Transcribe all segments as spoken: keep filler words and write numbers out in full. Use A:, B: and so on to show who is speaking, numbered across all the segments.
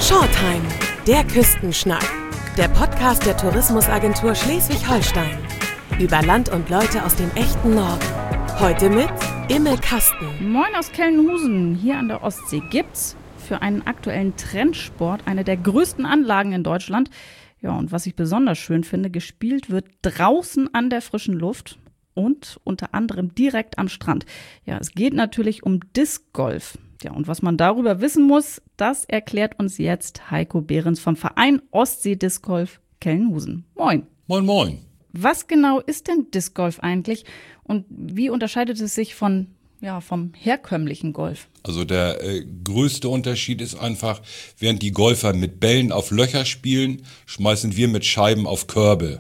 A: Shortime, der Küstenschnack. Der Podcast der Tourismusagentur Schleswig-Holstein. Über Land und Leute aus dem echten Norden. Heute mit Imme Kasten.
B: Moin aus Kellenhusen. Hier an der Ostsee gibt's für einen aktuellen Trendsport eine der größten Anlagen in Deutschland. Ja, und was ich besonders schön finde, gespielt wird draußen an der frischen Luft und unter anderem direkt am Strand. Ja, es geht natürlich um Disc Golf. Ja, und was man darüber wissen muss, das erklärt uns jetzt Heiko Behrens vom Verein Ostsee Disc Golf Kellenhusen. Moin.
C: Moin, moin.
B: Was genau ist denn Disc Golf eigentlich und wie unterscheidet es sich von, ja, vom herkömmlichen Golf?
C: Also der äh, größte Unterschied ist einfach, während die Golfer mit Bällen auf Löcher spielen, schmeißen wir mit Scheiben auf Körbe.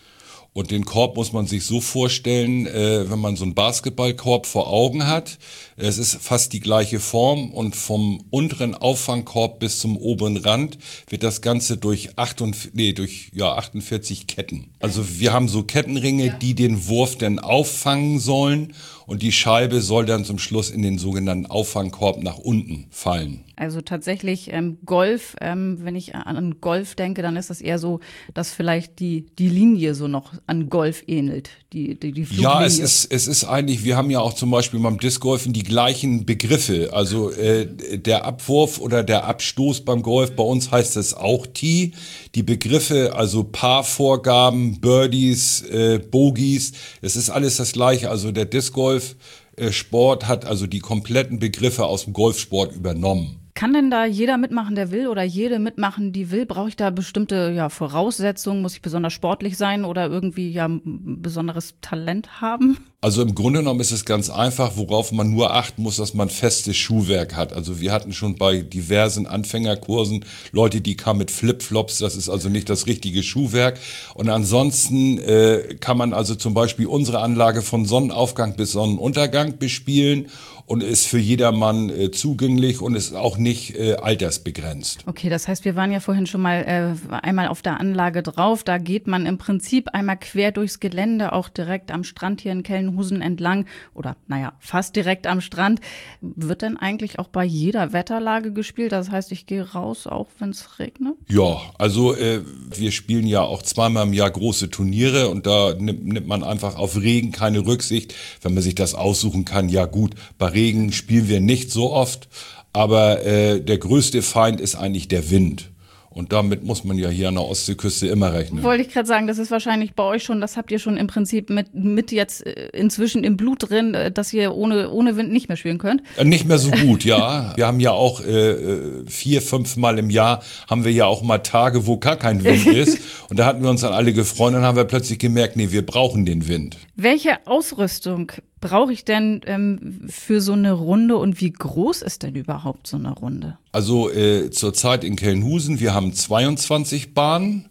C: Und den Korb muss man sich so vorstellen, äh, wenn man so einen Basketballkorb vor Augen hat. Es ist fast die gleiche Form und vom unteren Auffangkorb bis zum oberen Rand wird das Ganze durch, achtundvierzig, nee, durch ja, achtundvierzig Ketten. Also wir haben so Kettenringe, ja, die den Wurf dann auffangen sollen und die Scheibe soll dann zum Schluss in den sogenannten Auffangkorb nach unten fallen.
B: Also tatsächlich ähm, Golf, ähm, wenn ich an Golf denke, dann ist das eher so, dass vielleicht die, die Linie so noch an Golf ähnelt, die, die, die Fluglinie.
C: Ja, es ist, es ist eigentlich, wir haben ja auch zum Beispiel beim Discgolfen die gleichen Begriffe. Also äh, der Abwurf oder der Abstoß beim Golf, bei uns heißt es auch Tee. Die Begriffe, also Paarvorgaben, Birdies, äh, Bogies, es ist alles das Gleiche. Also der Discgolf äh, Sport hat also die kompletten Begriffe aus dem Golfsport übernommen.
B: Kann denn da jeder mitmachen, der will, oder jede mitmachen, die will? Brauche ich da bestimmte ja, Voraussetzungen? Muss ich besonders sportlich sein oder irgendwie ja ein besonderes Talent haben?
C: Also im Grunde genommen ist es ganz einfach, worauf man nur achten muss, dass man festes Schuhwerk hat. Also wir hatten schon bei diversen Anfängerkursen Leute, die kamen mit Flipflops, das ist also nicht das richtige Schuhwerk. Und ansonsten äh, kann man also zum Beispiel unsere Anlage von Sonnenaufgang bis Sonnenuntergang bespielen und ist für jedermann äh, zugänglich und ist auch nicht äh, altersbegrenzt.
B: Okay, das heißt, wir waren ja vorhin schon mal äh, einmal auf der Anlage drauf. Da geht man im Prinzip einmal quer durchs Gelände, auch direkt am Strand hier in Kellenhusen entlang oder naja, fast direkt am Strand. Wird denn eigentlich auch bei jeder Wetterlage gespielt? Das heißt, ich gehe raus, auch wenn es regnet?
C: Ja, also äh, wir spielen ja auch zweimal im Jahr große Turniere und da nimmt, nimmt man einfach auf Regen keine Rücksicht. Wenn man sich das aussuchen kann, ja gut, bei Regen spielen wir nicht so oft, aber äh, der größte Feind ist eigentlich der Wind. Und damit muss man ja hier an der Ostseeküste immer rechnen.
B: Wollte ich gerade sagen, das ist wahrscheinlich bei euch schon, das habt ihr schon im Prinzip mit, mit jetzt inzwischen im Blut drin, dass ihr ohne, ohne Wind nicht mehr spielen könnt.
C: Nicht mehr so gut, ja. Wir haben ja auch äh, vier, fünf Mal im Jahr haben wir ja auch mal Tage, wo gar kein Wind ist. Und da hatten wir uns dann alle gefreut und dann haben wir plötzlich gemerkt, nee, wir brauchen den Wind.
B: Welche Ausrüstung brauche ich denn ähm, für so eine Runde und wie groß ist denn überhaupt so eine Runde?
C: Also äh, zurzeit in Kellenhusen, wir haben zweiundzwanzig Bahnen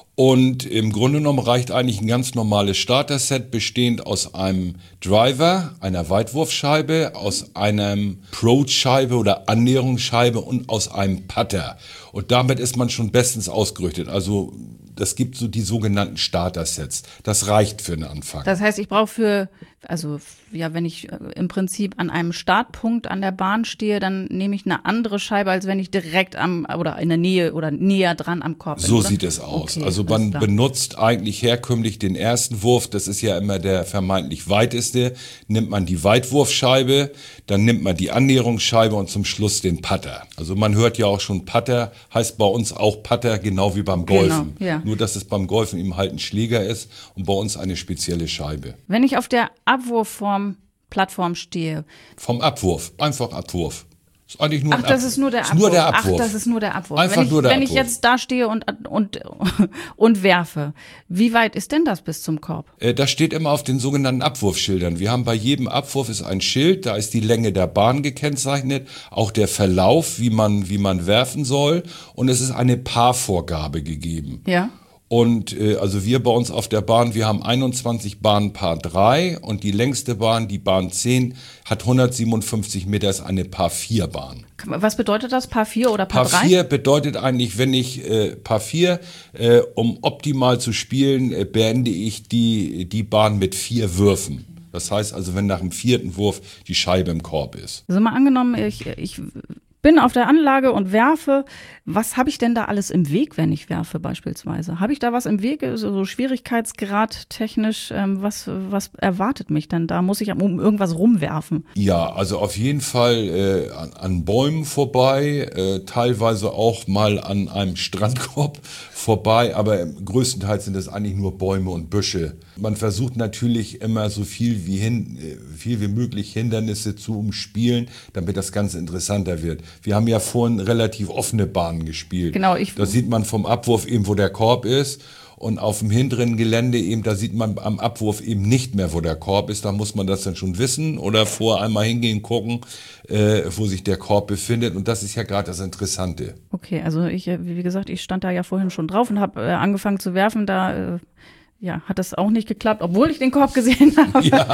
C: und im Grunde genommen reicht eigentlich ein ganz normales Starter-Set, bestehend aus einem Driver, einer Weitwurfscheibe, aus einem Approach-Scheibe oder Annäherungsscheibe und aus einem Putter. Und damit ist man schon bestens ausgerüstet. Also das gibt so die sogenannten Starter-Sets. Das reicht für den Anfang.
B: Das heißt, ich brauche für, also ja, wenn ich im Prinzip an einem Startpunkt an der Bahn stehe, dann nehme ich eine andere Scheibe, als wenn ich direkt am oder in der Nähe oder näher dran am Korb bin.
C: So
B: oder?
C: sieht es aus.
B: Okay,
C: also man benutzt eigentlich herkömmlich den ersten Wurf, das ist ja immer der vermeintlich weiteste, nimmt man die Weitwurfscheibe, dann nimmt man die Annäherungsscheibe und zum Schluss den Putter. Also man hört ja auch schon Putter, heißt bei uns auch Putter, genau wie beim Golfen.
B: Genau, ja.
C: Nur, dass es beim Golfen eben halt ein Schläger ist und bei uns eine spezielle Scheibe.
B: Wenn ich auf der Abwurfform Plattform stehe.
C: Vom Abwurf, einfach Abwurf. Ist eigentlich nur
B: Ach,
C: ein
B: das ist nur der Abwurf.
C: Nur der Abwurf.
B: Ach, das ist nur der Abwurf.
C: Einfach
B: wenn ich,
C: nur der
B: wenn
C: Abwurf.
B: ich jetzt da stehe und, und, und werfe, wie weit ist denn das bis zum Korb?
C: Äh, das steht immer auf den sogenannten Abwurfschildern. Wir haben bei jedem Abwurf ist ein Schild, da ist die Länge der Bahn gekennzeichnet, auch der Verlauf, wie man, wie man werfen soll, und es ist eine Paarvorgabe gegeben.
B: Ja.
C: Und äh, also wir bei uns auf der Bahn, wir haben einundzwanzig Bahnen Paar drei und die längste Bahn, die Bahn zehn, hat hundertsiebenundfünfzig Meter, ist eine Paar vier Bahn.
B: Was bedeutet das, Paar vier oder Paar drei?
C: Paar vier bedeutet eigentlich, wenn ich äh, Paar vier, äh, um optimal zu spielen, äh, beende ich die, die Bahn mit vier Würfen. Das heißt also, wenn nach dem vierten Wurf die Scheibe im Korb ist.
B: Also mal angenommen, ich, ich bin auf der Anlage und werfe. Was habe ich denn da alles im Weg, wenn ich werfe beispielsweise? Habe ich da was im Weg, so, so Schwierigkeitsgrad technisch? Ähm, was, was erwartet mich denn da? Muss ich um irgendwas rumwerfen?
C: Ja, also auf jeden Fall äh, an, an Bäumen vorbei, äh, teilweise auch mal an einem Strandkorb vorbei, aber größtenteils sind es eigentlich nur Bäume und Büsche. Man versucht natürlich immer so viel wie, hin, viel wie möglich Hindernisse zu umspielen, damit das Ganze interessanter wird. Wir haben ja vorhin relativ offene Bahnen gespielt.
B: Genau, ich
C: da sieht man vom Abwurf eben, wo der Korb ist. Und auf dem hinteren Gelände eben, da sieht man am Abwurf eben nicht mehr, wo der Korb ist. Da muss man das dann schon wissen oder vorher einmal hingehen, gucken, äh, wo sich der Korb befindet. Und das ist ja gerade das Interessante.
B: Okay, also ich, wie gesagt, ich stand da ja vorhin schon drauf und habe äh, angefangen zu werfen. Da äh, ja, hat das auch nicht geklappt, obwohl ich den Korb gesehen habe. Ja.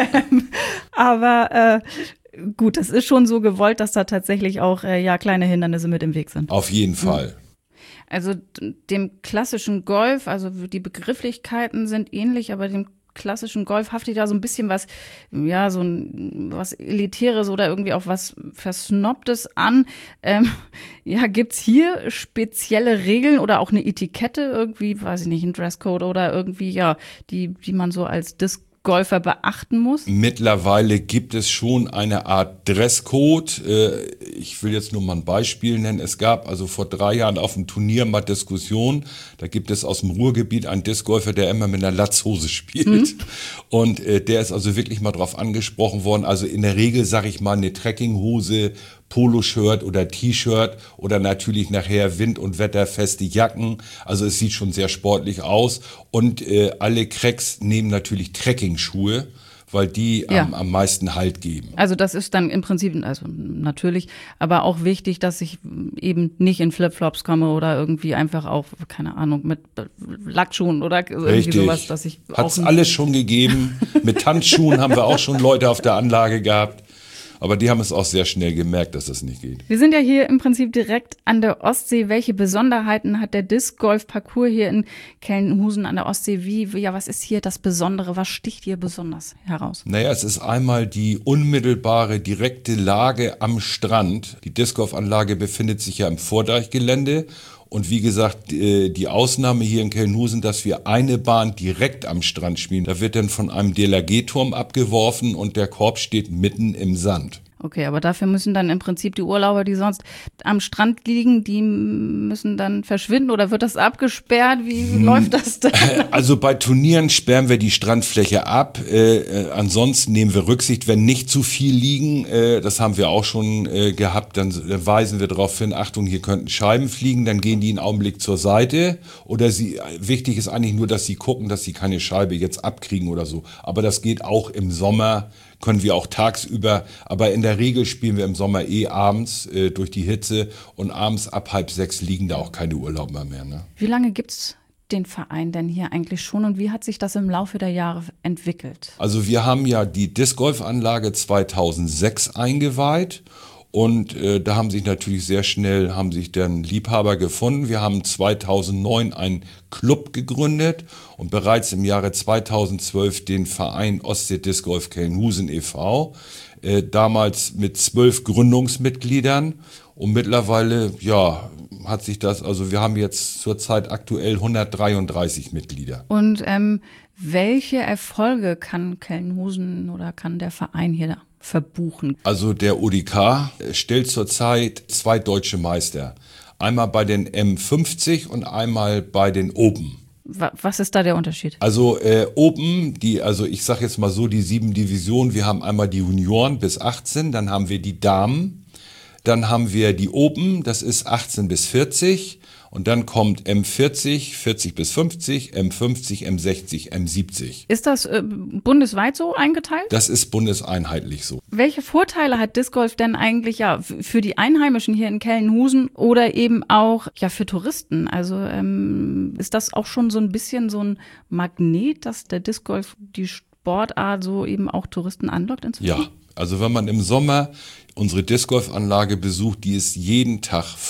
B: Aber äh, gut, es ist schon so gewollt, dass da tatsächlich auch äh, ja kleine Hindernisse mit im Weg sind.
C: Auf jeden Fall. Mhm.
B: Also dem klassischen Golf, also die Begrifflichkeiten sind ähnlich, aber dem klassischen Golf haftet da so ein bisschen was, ja, so ein was Elitäres oder irgendwie auch was Versnobtes an. Ähm, ja, gibt's hier spezielle Regeln oder auch eine Etikette irgendwie, weiß ich nicht, ein Dresscode oder irgendwie, ja, die, die man so als Disc Golfer beachten muss?
C: Mittlerweile gibt es schon eine Art Dresscode. Ich will jetzt nur mal ein Beispiel nennen. Es gab also vor drei Jahren auf dem Turnier mal Diskussionen. Da gibt es aus dem Ruhrgebiet einen Discgolfer, der immer mit einer Latzhose spielt. Mhm. Und der ist also wirklich mal drauf angesprochen worden. Also in der Regel, sage ich mal, eine Trekkinghose, Poloshirt oder T-Shirt oder natürlich nachher wind- und wetterfeste Jacken. Also es sieht schon sehr sportlich aus. Und äh, alle Cracks nehmen natürlich Trekkingschuhe, weil die
B: ja.
C: am, am meisten Halt geben.
B: Also das ist dann im Prinzip, also natürlich, aber auch wichtig, dass ich eben nicht in Flipflops komme oder irgendwie einfach auch, keine Ahnung, mit Lackschuhen oder irgendwie
C: Richtig.
B: sowas, dass ich auch
C: Hat's alles schon gegeben. Mit Tanzschuhen haben wir auch schon Leute auf der Anlage gehabt. Aber die haben es auch sehr schnell gemerkt, dass das nicht geht.
B: Wir sind ja hier im Prinzip direkt an der Ostsee. Welche Besonderheiten hat der Disc-Golf-Parcours hier in Kellenhusen an der Ostsee? Wie, ja, was ist hier das Besondere? Was sticht hier besonders heraus?
C: Naja, es ist einmal die unmittelbare, direkte Lage am Strand. Die Disc-Golf-Anlage befindet sich ja im Vordeichgelände. Und wie gesagt, die Ausnahme hier in Kellenhusen, dass wir eine Bahn direkt am Strand spielen. Da wird dann von einem D L R G-Turm abgeworfen und der Korb steht mitten im Sand.
B: Okay, aber dafür müssen dann im Prinzip die Urlauber, die sonst am Strand liegen, die müssen dann verschwinden oder wird das abgesperrt? Wie hm. läuft das dann?
C: Also bei Turnieren sperren wir die Strandfläche ab. Äh, äh, ansonsten nehmen wir Rücksicht, wenn nicht zu viel liegen. Äh, das haben wir auch schon äh, gehabt. Dann weisen wir darauf hin, Achtung, hier könnten Scheiben fliegen. Dann gehen die einen Augenblick zur Seite. Oder sie, wichtig ist eigentlich nur, dass sie gucken, dass sie keine Scheibe jetzt abkriegen oder so. Aber das geht auch im Sommer. Können wir auch tagsüber, aber in der Regel spielen wir im Sommer eh abends äh, durch die Hitze und abends ab halb sechs liegen da auch keine Urlauber mehr. Ne?
B: Wie lange gibt's den Verein denn hier eigentlich schon und wie hat sich das im Laufe der Jahre entwickelt?
C: Also wir haben ja die Disc-Golf-Anlage zweitausendsechs eingeweiht. Und äh, da haben sich natürlich sehr schnell, haben sich dann Liebhaber gefunden. Wir haben zweitausendneun einen Club gegründet und bereits im Jahre zweitausendzwölf den Verein Ostsee Disc Golf Kellenhusen e V Äh, damals mit zwölf Gründungsmitgliedern und mittlerweile, ja, hat sich das, also wir haben jetzt zurzeit aktuell hundertdreiunddreißig Mitglieder.
B: Und ähm, welche Erfolge kann Kellenhusen oder kann der Verein hier verbuchen?
C: Also der O D K stellt zurzeit zwei deutsche Meister. Einmal bei den M fünfzig und einmal bei den Open.
B: Was ist da der Unterschied?
C: Also äh, Open, die, also ich sage jetzt mal so, die sieben Divisionen, wir haben einmal die Junioren bis achtzehn, dann haben wir die Damen, dann haben wir die Open, das ist achtzehn bis vierzig und dann kommt M vierzig, vierzig bis fünfzig, M fünfzig, M sechzig, M siebzig.
B: Ist das äh, bundesweit so eingeteilt?
C: Das ist bundeseinheitlich so.
B: Welche Vorteile hat Disc Golf denn eigentlich ja für die Einheimischen hier in Kellenhusen oder eben auch ja für Touristen? Also ähm, ist das auch schon so ein bisschen so ein Magnet, dass der Disc Golf die Sportart so eben auch Touristen anlockt inzwischen?
C: Ja, also wenn man im Sommer unsere Disc Golf Anlage besucht, die ist jeden Tag voll.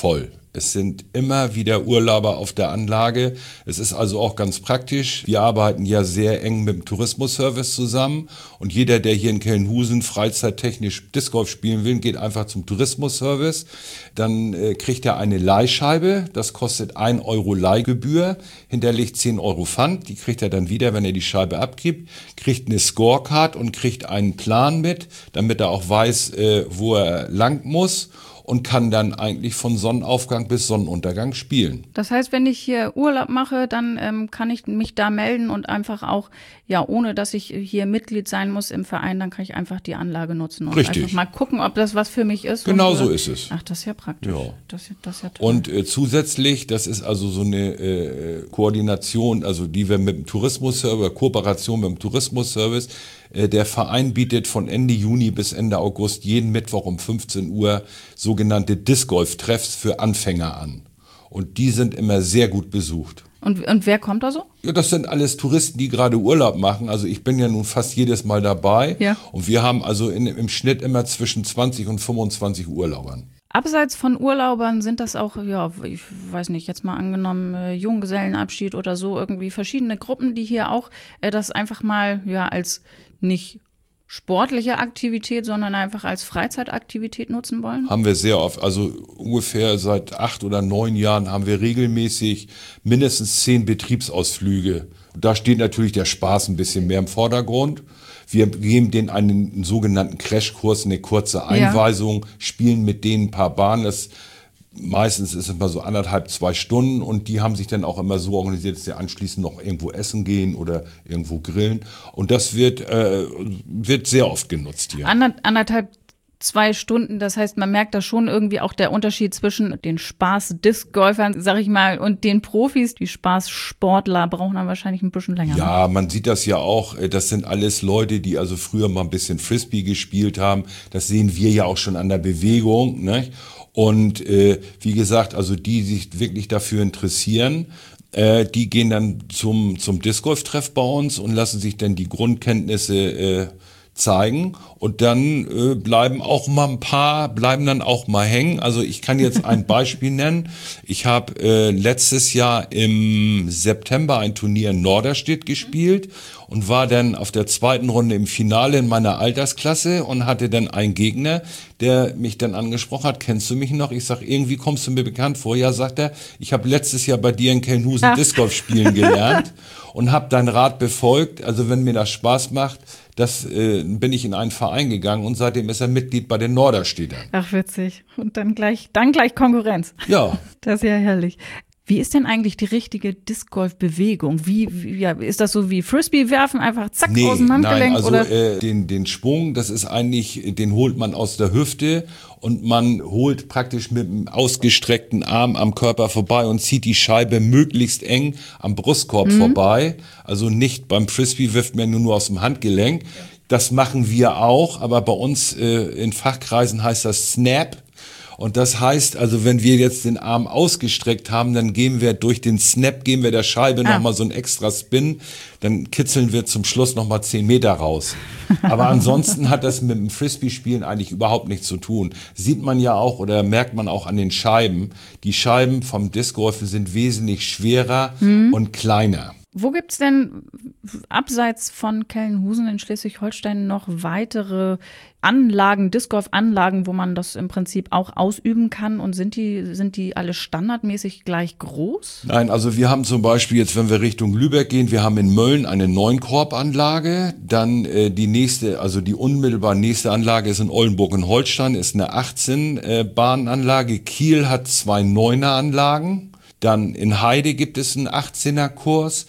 C: Es sind immer wieder Urlauber auf der Anlage. Es ist also auch ganz praktisch. Wir arbeiten ja sehr eng mit dem Tourismusservice zusammen. Und jeder, der hier in Kellenhusen freizeittechnisch Disc Golf spielen will, geht einfach zum Tourismusservice. Dann äh, kriegt er eine Leihscheibe. Das kostet ein Euro Leihgebühr. Hinterlegt zehn Euro Pfand. Die kriegt er dann wieder, wenn er die Scheibe abgibt. Kriegt eine Scorecard und kriegt einen Plan mit, damit er auch weiß, äh, wo er lang muss. Und kann dann eigentlich von Sonnenaufgang bis Sonnenuntergang spielen.
B: Das heißt, wenn ich hier Urlaub mache, dann ähm, kann ich mich da melden und einfach auch, ja, ohne dass ich hier Mitglied sein muss im Verein, dann kann ich einfach die Anlage nutzen und
C: Richtig.
B: einfach mal gucken, ob das was für mich ist.
C: Genau
B: und,
C: so ist es.
B: Ach, das ist ja praktisch.
C: Ja.
B: Das, das ist ja toll.
C: Und äh, zusätzlich, das ist also so eine äh, Koordination, also die wir mit dem Tourismusservice, Kooperation mit dem Tourismusservice, äh, der Verein bietet von Ende Juni bis Ende August jeden Mittwoch um fünfzehn Uhr sogenannte Disc Golf Treffs für Anfänger an. Und die sind immer sehr gut besucht.
B: Und, und wer kommt da so?
C: Ja, das sind alles Touristen, die gerade Urlaub machen. Also ich bin ja nun fast jedes Mal dabei.
B: Ja.
C: Und wir haben also in, im Schnitt immer zwischen zwanzig und fünfundzwanzig Urlaubern.
B: Abseits von Urlaubern sind das auch, ja, ich weiß nicht, jetzt mal angenommen, äh, Junggesellenabschied oder so, irgendwie verschiedene Gruppen, die hier auch äh, das einfach mal, ja, als nicht sportliche Aktivität, sondern einfach als Freizeitaktivität nutzen wollen?
C: Haben wir sehr oft, also ungefähr seit acht oder neun Jahren haben wir regelmäßig mindestens zehn Betriebsausflüge. Da steht natürlich der Spaß ein bisschen mehr im Vordergrund. Wir geben denen einen, einen sogenannten Crashkurs, eine kurze Einweisung, ja. Spielen mit denen ein paar Bahnen. Das meistens ist es immer so anderthalb, zwei Stunden und die haben sich dann auch immer so organisiert, dass sie anschließend noch irgendwo essen gehen oder irgendwo grillen. Und das wird, äh, wird sehr oft genutzt hier.
B: Ander, anderthalb, zwei Stunden, das heißt, man merkt da schon irgendwie auch der Unterschied zwischen den Spaß-Disc-Golfern, sag ich mal, und den Profis. Die Spaßsportler brauchen dann wahrscheinlich ein bisschen länger.
C: Ja, man sieht das ja auch. Das sind alles Leute, die also früher mal ein bisschen Frisbee gespielt haben. Das sehen wir ja auch schon an der Bewegung, ne? Und äh, wie gesagt, also die sich wirklich dafür interessieren, äh, die gehen dann zum zum Disc Golf Treff bei uns und lassen sich dann die Grundkenntnisse äh, zeigen und dann äh, bleiben auch mal ein paar, bleiben dann auch mal hängen. Also ich kann jetzt ein Beispiel nennen. Ich habe äh, letztes Jahr im September ein Turnier in Norderstedt gespielt und war dann auf der zweiten Runde im Finale in meiner Altersklasse und hatte dann einen Gegner, der mich dann angesprochen hat, kennst du mich noch? Ich sag, irgendwie kommst du mir bekannt vor. Ja, sagt er, ich habe letztes Jahr bei dir in Kellenhusen ja. Disc Golf spielen gelernt und habe dein Rat befolgt. Also wenn mir das Spaß macht, das äh, bin ich in einen Verein gegangen und seitdem ist er Mitglied bei den Norderstädtern.
B: Ach, witzig. Und dann gleich, dann gleich Konkurrenz.
C: Ja.
B: Das ist ja herrlich. Wie ist denn eigentlich die richtige Disc-Golf-Bewegung? Wie, wie ja, ist das so wie Frisbee werfen, einfach zack
C: nee,
B: aus dem Handgelenk?
C: Nein, also
B: oder?
C: Äh, den, den Schwung, das ist eigentlich, den holt man aus der Hüfte und man holt praktisch mit einem ausgestreckten Arm am Körper vorbei und zieht die Scheibe möglichst eng am Brustkorb mhm. vorbei. Also nicht beim Frisbee wirft man nur aus dem Handgelenk. Das machen wir auch, aber bei uns äh, in Fachkreisen heißt das Snap. Und das heißt, also wenn wir jetzt den Arm ausgestreckt haben, dann geben wir durch den Snap, geben wir der Scheibe ah. nochmal so einen extra Spin, dann kitzeln wir zum Schluss nochmal zehn Meter raus. Aber ansonsten hat das mit dem Frisbee-Spielen eigentlich überhaupt nichts zu tun. Sieht man ja auch oder merkt man auch an den Scheiben. Die Scheiben vom Discgolfen sind wesentlich schwerer mhm. und kleiner.
B: Wo gibt's denn abseits von Kellenhusen in Schleswig-Holstein noch weitere Anlagen, Discgolf-Anlagen, wo man das im Prinzip auch ausüben kann? Und sind die, sind die alle standardmäßig gleich groß?
C: Nein, also wir haben zum Beispiel jetzt, wenn wir Richtung Lübeck gehen, wir haben in Mölln eine Neunkorb-Anlage. Dann äh, die nächste, also die unmittelbar nächste Anlage ist in Oldenburg in Holstein, ist eine achtzehn-Bahn-Anlage. Kiel hat zwei Neuner-Anlagen. Dann in Heide gibt es einen achtzehner-Kurs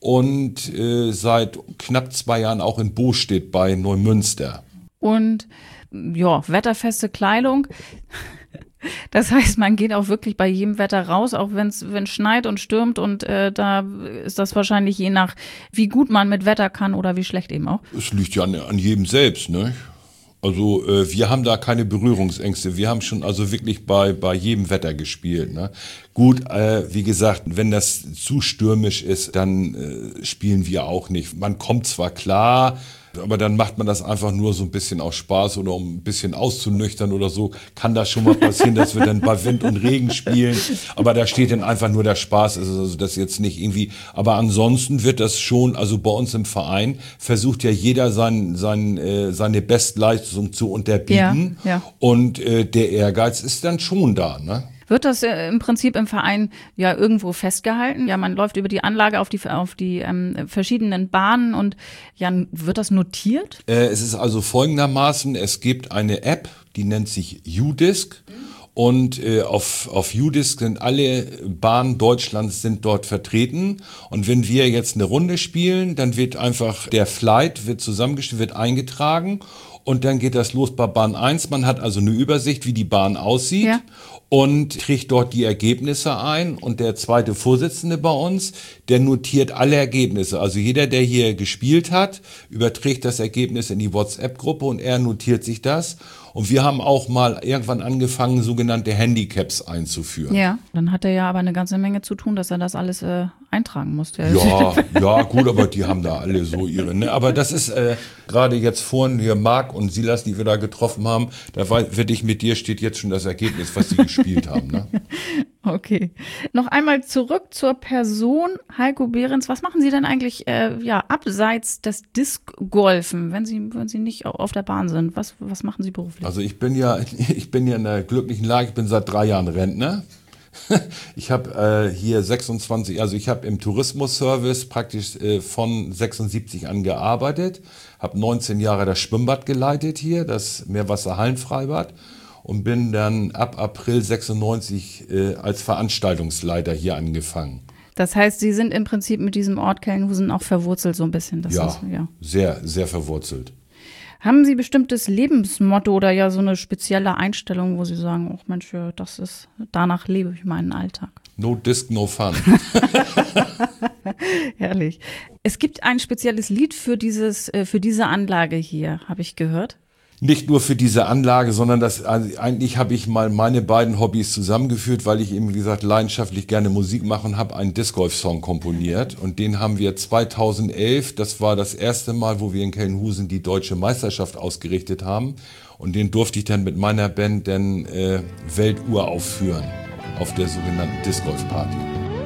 C: und äh, seit knapp zwei Jahren auch in Bostedt bei Neumünster.
B: Und ja, wetterfeste Kleidung. Das heißt, man geht auch wirklich bei jedem Wetter raus, auch wenn es schneit und stürmt und äh, da ist das wahrscheinlich je nach, wie gut man mit Wetter kann oder wie schlecht eben auch.
C: Es liegt ja an, an jedem selbst, ne? Also äh, wir haben da keine Berührungsängste. Wir haben schon also wirklich bei bei jedem Wetter gespielt. Ne? Gut, äh, wie gesagt, wenn das zu stürmisch ist, dann äh, spielen wir auch nicht. Man kommt zwar klar, Aber dann macht man das einfach nur so ein bisschen aus Spaß oder um ein bisschen auszunüchtern oder so. Kann das schon mal passieren, dass wir dann bei Wind und Regen spielen. Aber da steht dann einfach nur der Spaß. Also das jetzt nicht irgendwie. Aber ansonsten wird das schon, also bei uns im Verein versucht ja jeder sein, sein, äh, seine Bestleistung zu unterbieten.
B: Ja, ja.
C: Und äh, der Ehrgeiz ist dann schon da, ne?
B: Wird das äh, im Prinzip im Verein ja irgendwo festgehalten? Ja, man läuft über die Anlage auf die, auf die ähm, verschiedenen Bahnen und ja, wird das notiert?
C: Äh, es ist also folgendermaßen, es gibt eine App, die nennt sich U-Disc. Und äh, auf, auf U-Disc sind alle Bahnen Deutschlands sind dort vertreten. Und wenn wir jetzt eine Runde spielen, dann wird einfach der Flight wird zusammengestellt, wird eingetragen. Und dann geht das los bei Bahn eins. Man hat also eine Übersicht, wie die Bahn aussieht. Ja. Und trägt dort die Ergebnisse ein. Und der zweite Vorsitzende bei uns, der notiert alle Ergebnisse. Also jeder, der hier gespielt hat, überträgt das Ergebnis in die WhatsApp-Gruppe und er notiert sich das. Und wir haben auch mal irgendwann angefangen, sogenannte Handicaps einzuführen.
B: Ja, dann hat er ja aber eine ganze Menge zu tun, dass er das alles äh, eintragen musste.
C: Ja, ja, gut, aber die haben da alle so ihre. Ne? Aber das ist äh, gerade jetzt vorhin hier Marc und Silas, die wir da getroffen haben, da werde ich mit dir, steht jetzt schon das Ergebnis, was sie gespielt haben. Ne?
B: Okay. Noch einmal zurück zur Person Heiko Behrens. Was machen Sie denn eigentlich äh, ja, abseits des Disc-Golfen, wenn Sie, wenn Sie nicht auf der Bahn sind? Was, was machen Sie beruflich?
C: Also ich bin ja, ich bin ja in der glücklichen Lage, ich bin seit drei Jahren Rentner. Ich habe äh, hier sechsundzwanzig, also ich habe im Tourismusservice praktisch äh, von sechsundsiebzig an gearbeitet, habe neunzehn Jahre das Schwimmbad geleitet hier, das Meerwasser-Hallenfreibad. Und bin dann ab April sechsundneunzig äh, als Veranstaltungsleiter hier angefangen.
B: Das heißt, Sie sind im Prinzip mit diesem Ort Kellenhusen auch verwurzelt so ein bisschen? Das
C: ja,
B: ist, ja,
C: sehr, sehr verwurzelt.
B: Haben Sie bestimmtes Lebensmotto oder ja so eine spezielle Einstellung, wo Sie sagen, oh Mensch, das ist, danach lebe ich meinen Alltag?
C: No disc, no fun.
B: Herrlich. Es gibt ein spezielles Lied für dieses, für diese Anlage hier, habe ich gehört.
C: Nicht nur für diese Anlage, sondern das, also eigentlich habe ich mal meine beiden Hobbys zusammengeführt, weil ich eben, wie gesagt, leidenschaftlich gerne Musik mache und habe einen Disc-Golf-Song komponiert. Und den haben wir zweitausendelf, das war das erste Mal, wo wir in Kellenhusen die deutsche Meisterschaft ausgerichtet haben. Und den durfte ich dann mit meiner Band dann äh, welturaufführen auf der sogenannten Disc-Golf-Party.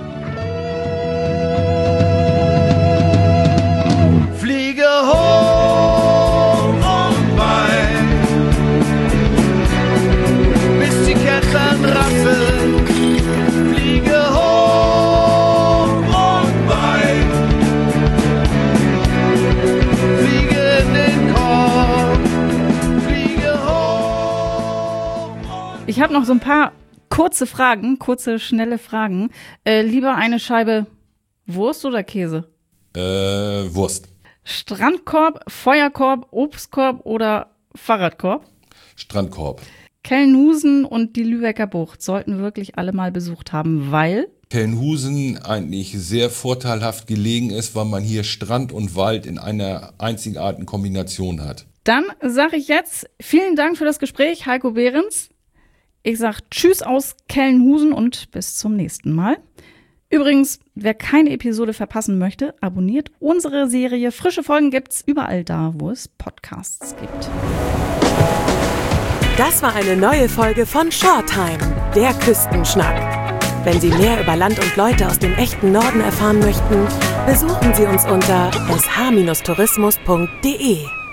D: Fliege hoch! Rasseln, fliege hoch und weit, fliege in den Korb, fliege hoch.
B: Ich habe noch so ein paar kurze Fragen, kurze, schnelle Fragen. Äh, lieber eine Scheibe Wurst oder Käse?
C: Äh, Wurst.
B: Strandkorb, Feuerkorb, Obstkorb oder Fahrradkorb?
C: Strandkorb.
B: Kellenhusen und die Lübecker Bucht sollten wirklich alle mal besucht haben, weil
C: Kellenhusen eigentlich sehr vorteilhaft gelegen ist, weil man hier Strand und Wald in einer einzigartigen Kombination hat.
B: Dann sage ich jetzt vielen Dank für das Gespräch, Heiko Behrens. Ich sage Tschüss aus Kellenhusen und bis zum nächsten Mal. Übrigens, wer keine Episode verpassen möchte, abonniert unsere Serie. Frische Folgen gibt's überall da, wo es Podcasts gibt.
A: Das war eine neue Folge von Shorttime, der Küstenschnack. Wenn Sie mehr über Land und Leute aus dem echten Norden erfahren möchten, besuchen Sie uns unter s h tourismus punkt d e.